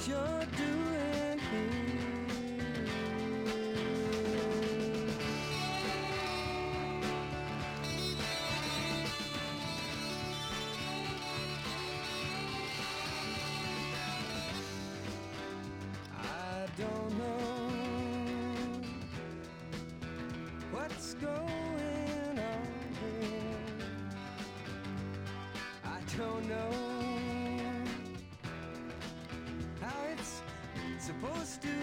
you're doing here. I don't know what's going on here. I don't know how it's supposed to